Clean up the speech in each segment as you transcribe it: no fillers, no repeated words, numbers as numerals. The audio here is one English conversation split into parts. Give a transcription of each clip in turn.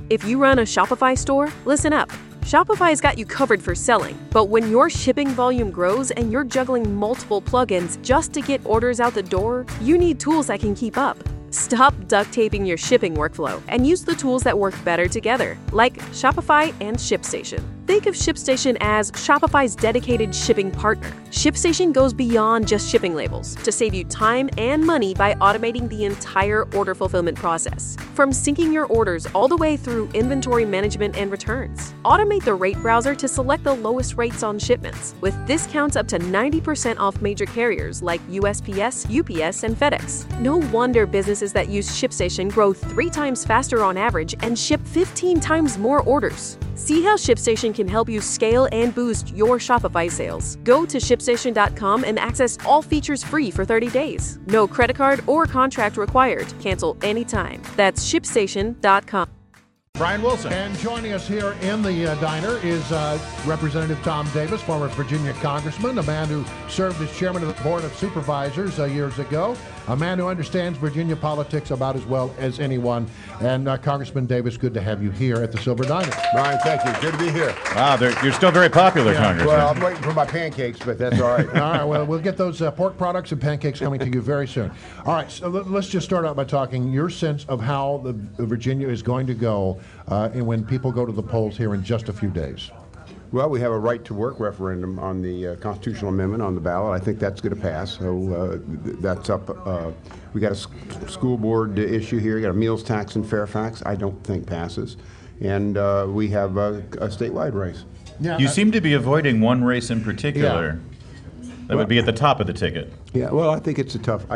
If you run a Shopify store, listen up. Shopify's got you covered for selling, but when your shipping volume grows and you're juggling multiple plugins just to get orders out the door, you need tools that can keep up. Stop duct taping your shipping workflow and use the tools that work better together, like Shopify and ShipStation. Think of ShipStation as Shopify's dedicated shipping partner. ShipStation goes beyond just shipping labels to save you time and money by automating the entire order fulfillment process. From syncing your orders all the way through inventory management and returns. Automate the rate browser to select the lowest rates on shipments, with discounts up to 90% off major carriers like USPS, UPS, and FedEx. No wonder businesses that use ShipStation grow 3 times faster on average and ship 15 times more orders. See how ShipStation can help you scale and boost your Shopify sales. Go to ShipStation.com and access all features free for 30 days. No credit card or contract required. Cancel anytime. That's ShipStation.com. Brian Wilson. And joining us here in the diner is Representative Tom Davis, former Virginia congressman, a man who served as chairman of the Board of Supervisors years ago, a man who understands Virginia politics about as well as anyone. And Congressman Davis, good to have you here at the Silver Diner. Brian, thank you. Good to be here. Wow, you're still very popular, Congressman. Well, I'm waiting for my pancakes, but that's all right. All right, well, we'll get those pork products and pancakes coming to you very soon. All right, so let's just start out by talking your sense of how the Virginia is going to go and when people go to the polls here in just a few days. Well, we have a right to work referendum on the constitutional amendment on the ballot. I think that's going to pass. So that's up. We got a school board issue here. We got a meals tax in Fairfax. I don't think passes. And we have a statewide race. Yeah, you seem to be avoiding one race in particular. Yeah. That would be at the top of the ticket. Yeah, well, I think this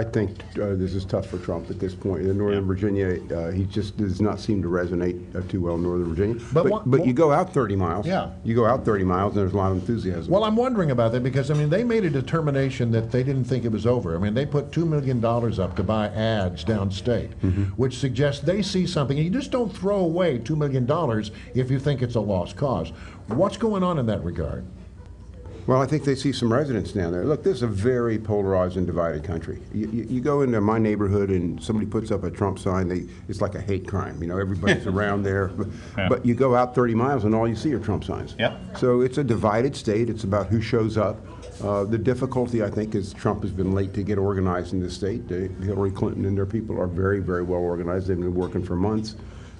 is tough for Trump at this point. In Northern Virginia, he just does not seem to resonate too well in Northern Virginia. But you go out 30 miles. Yeah. You go out 30 miles, and there's a lot of enthusiasm. Well, I'm wondering about that because, I mean, they made a determination that they didn't think it was over. I mean, they put $2 million up to buy ads downstate, which suggests they see something. And you just don't throw away $2 million if you think it's a lost cause. What's going on in that regard? Well, I think they see some residents down there. Look, this is a very polarized and divided country. You go into my neighborhood and somebody puts up a Trump sign, it's like a hate crime. You know, everybody's around there. But you go out 30 miles and all you see are Trump signs. Yep. So it's a divided state. It's about who shows up. The difficulty, I think, is Trump has been late to get organized in this state. Hillary Clinton and their people are very, very well organized. They've been working for months.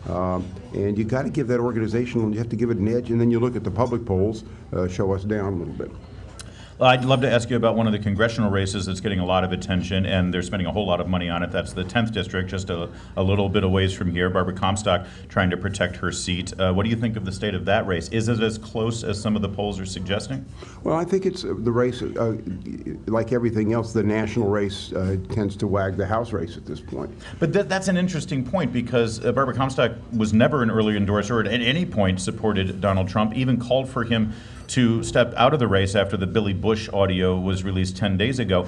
And you got to give that organization, you have to give it an edge, and then you look at the public polls, show us down a little bit. Well, I'd love to ask you about one of the congressional races that's getting a lot of attention, and they're spending a whole lot of money on it. That's the 10th district, just a little bit away from here. Barbara Comstock trying to protect her seat. What do you think of the state of that race? Is it as close as some of the polls are suggesting? Well, I think it's the race, like everything else, the national race tends to wag the House race at this point. But that's an interesting point because Barbara Comstock was never an early endorser, or at any point supported Donald Trump, even called for him to step out of the race after the Billy Bush audio was released 10 days ago.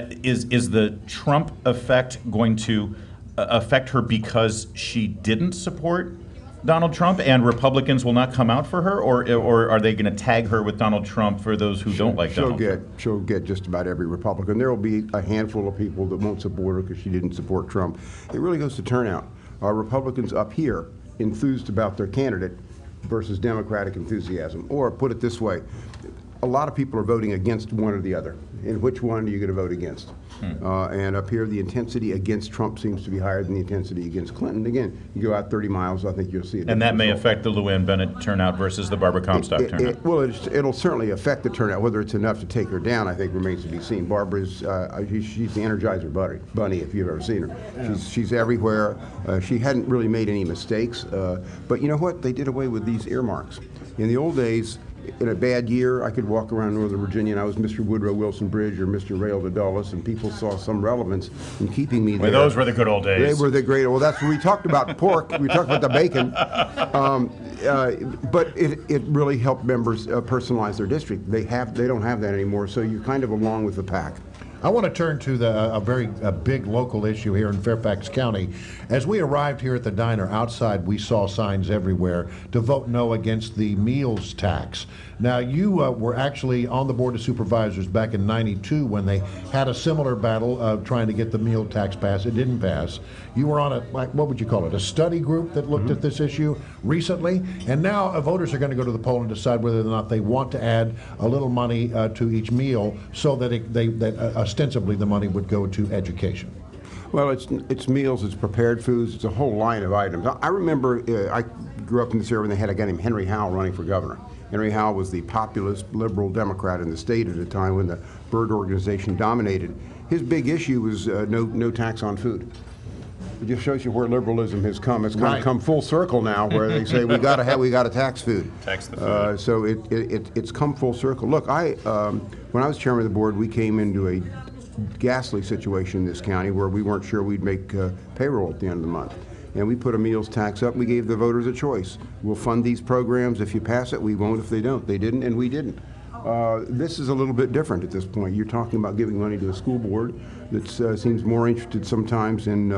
Is the Trump effect going to affect her because she didn't support Donald Trump and Republicans will not come out for her, or are they going to tag her with Donald Trump for those who don't like Donald Trump? She'll get just about every Republican. There will be a handful of people that won't support her because she didn't support Trump. It really goes to turnout. Are Republicans up here enthused about their candidate versus Democratic enthusiasm? Or put it this way, a lot of people are voting against one or the other. And which one are you going to vote against? And up here, the intensity against Trump seems to be higher than the intensity against Clinton. Again, you go out 30 miles, I think you'll see it. And that may affect the Luann Bennett turnout versus the Barbara Comstock turnout. Well, it'll certainly affect the turnout. Whether it's enough to take her down, I think, remains to be seen. Barbara's, she's the Energizer bunny, if you've ever seen her. Yeah. She's everywhere. She hadn't really made any mistakes. But you know what? They did away with these earmarks. In the old days, in a bad year, I could walk around Northern Virginia and I was Mr. Woodrow Wilson Bridge or Mr. Rail to Dulles, and people saw some relevance in keeping me there. Well, those were the good old days. They were the great. Well, that's when we talked about pork. We talked about the bacon. But it really helped members personalize their district. They don't have that anymore, so you're kind of along with the pack. I want to turn to a very big local issue here in Fairfax County. As we arrived here at the diner, outside we saw signs everywhere to vote no against the meals tax. Now, you were actually on the Board of Supervisors back in '92 when they had a similar battle of trying to get the meal tax passed. It didn't pass. You were on what would you call it, a study group that looked at this issue recently, and now voters are going to go to the poll and decide whether or not they want to add a little money to each meal so that ostensibly the money would go to education. Well, it's meals, it's prepared foods, it's a whole line of items. I remember I grew up in this area when they had a guy named Henry Howell running for governor. Henry Howell was the populist liberal Democrat in the state at a time when the Byrd organization dominated. His big issue was no tax on food. It just shows you where liberalism has come. It's kind of come full circle now, where they say we got to tax food. Tax the food. So it's come full circle. Look, when I was chairman of the board, we came into a ghastly situation in this county where we weren't sure we'd make payroll at the end of the month. And we put a meals tax up. We gave the voters a choice. We'll fund these programs. If you pass it, we won't if they don't. They didn't, and we didn't. This is a little bit different at this point. You're talking about giving money to a school board that seems more interested sometimes in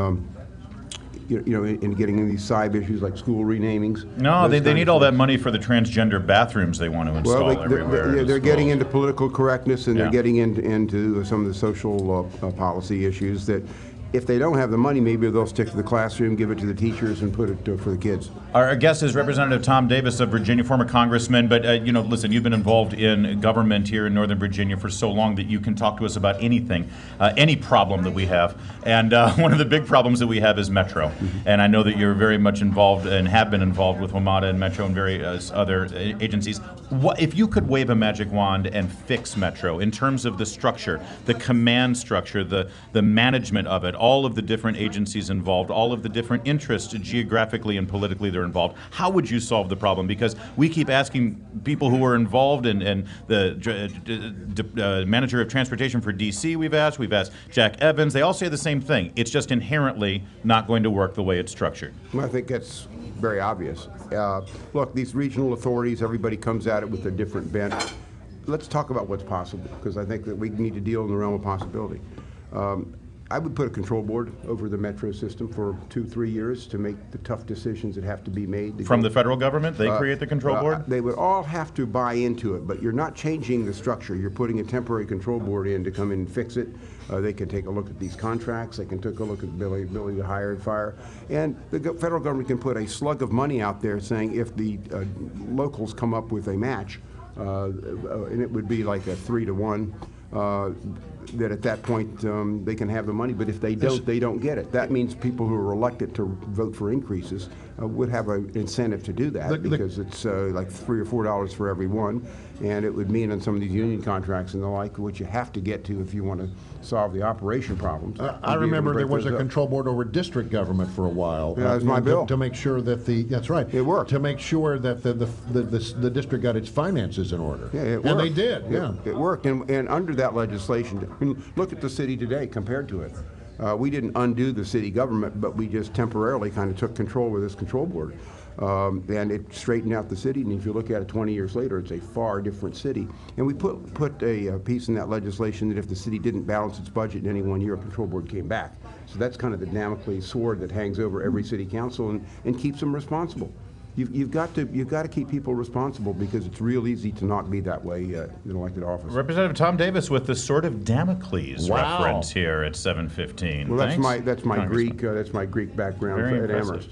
in getting in these side issues like school renamings. No, they need all that money for the transgender bathrooms they want to install everywhere. They're getting into political correctness, and they're getting into some of the social policy issues that, if they don't have the money, maybe they'll stick to the classroom, give it to the teachers, and put it for the kids. Our guest is Representative Tom Davis of Virginia, former congressman. But, listen, you've been involved in government here in Northern Virginia for so long that you can talk to us about anything, any problem that we have. And one of the big problems that we have is Metro. Mm-hmm. And I know that you're very much involved and have been involved with WMATA and Metro and various other agencies. If you could wave a magic wand and fix Metro in terms of the structure, the command structure, the management of it, all of the different agencies involved, all of the different interests geographically and politically that are involved, how would you solve the problem? Because we keep asking people who are involved, and the manager of transportation for D.C. we've asked Jack Evans. They all say the same thing. It's just inherently not going to work the way it's structured. Well, I think that's very obvious. Look, these regional authorities, everybody comes at it with a different bent. Let's talk about what's possible, because I think that we need to deal in the realm of possibility. I would put a control board over the Metro system for 2-3 years to make the tough decisions that have to be made. From the federal government? They create the control board? They would all have to buy into it, but you're not changing the structure. You're putting a temporary control board in to come in and fix it. They can take a look at these contracts. They can take a look at the ability to hire and fire. And the federal government can put a slug of money out there saying if the locals come up with a match, and it would be like a 3-to-1, that at that point they can have the money, but if they don't, they don't get it. That means people who are reluctant to vote for increases would have an incentive to do that, because it's like $3 or $4 for every one, and it would mean on some of these union contracts and the like, which you have to get to if you want to solve the operation problems. I remember there was a control board over district government for a while. Yeah, that was my bill. To make sure that that's right. It worked. To make sure that the district got its finances in order. Yeah, it worked. And they did, It worked, and under that legislation, I mean, look at the city today compared to it. We didn't undo the city government, but we just temporarily kind of took control with this control board. And it straightened out the city, and if you look at it 20 years later, it's a far different city. And we put a piece in that legislation that if the city didn't balance its budget in any one year, a control board came back. So that's kind of the Damocles sword that hangs over every city council and keeps them responsible. You've got to keep people responsible, because it's real easy to not be that way in elected office. Representative Tom Davis with the sword of Damocles reference here at 7:15. Well, that's my Greek background Very at impressive.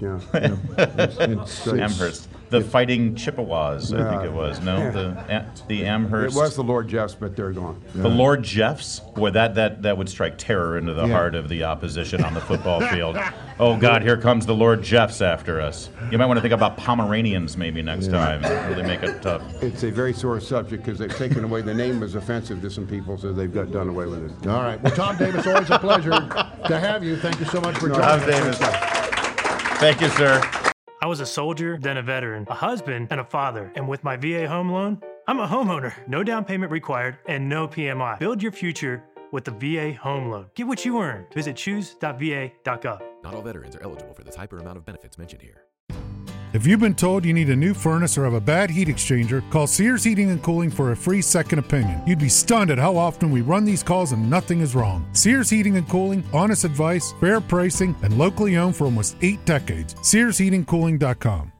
Amherst. Yeah. Amherst, the fighting Chippewas, I think it was. No, the Amherst. It was the Lord Jeffs, but they're gone. The Lord Jeffs? Boy, that would strike terror into the heart of the opposition on the football field. Oh God, here comes the Lord Jeffs after us. You might want to think about Pomeranians maybe next time. Really make it tough. It's a very sore subject, because they've taken away, the name was offensive to some people, so they've done away with it. All right. Well, Tom Davis, always a pleasure to have you. Thank you so much for joining Tom us. Davis. Thank you, sir. I was a soldier, then a veteran, a husband, and a father. And with my VA home loan, I'm a homeowner. No down payment required and no PMI. Build your future with the VA home loan. Get what you earn. Visit choose.va.gov. Not all veterans are eligible for the type or amount of benefits mentioned here. If you've been told you need a new furnace or have a bad heat exchanger, call Sears Heating and Cooling for a free second opinion. You'd be stunned at how often we run these calls and nothing is wrong. Sears Heating and Cooling, honest advice, fair pricing, and locally owned for almost 8 decades. SearsHeatingCooling.com.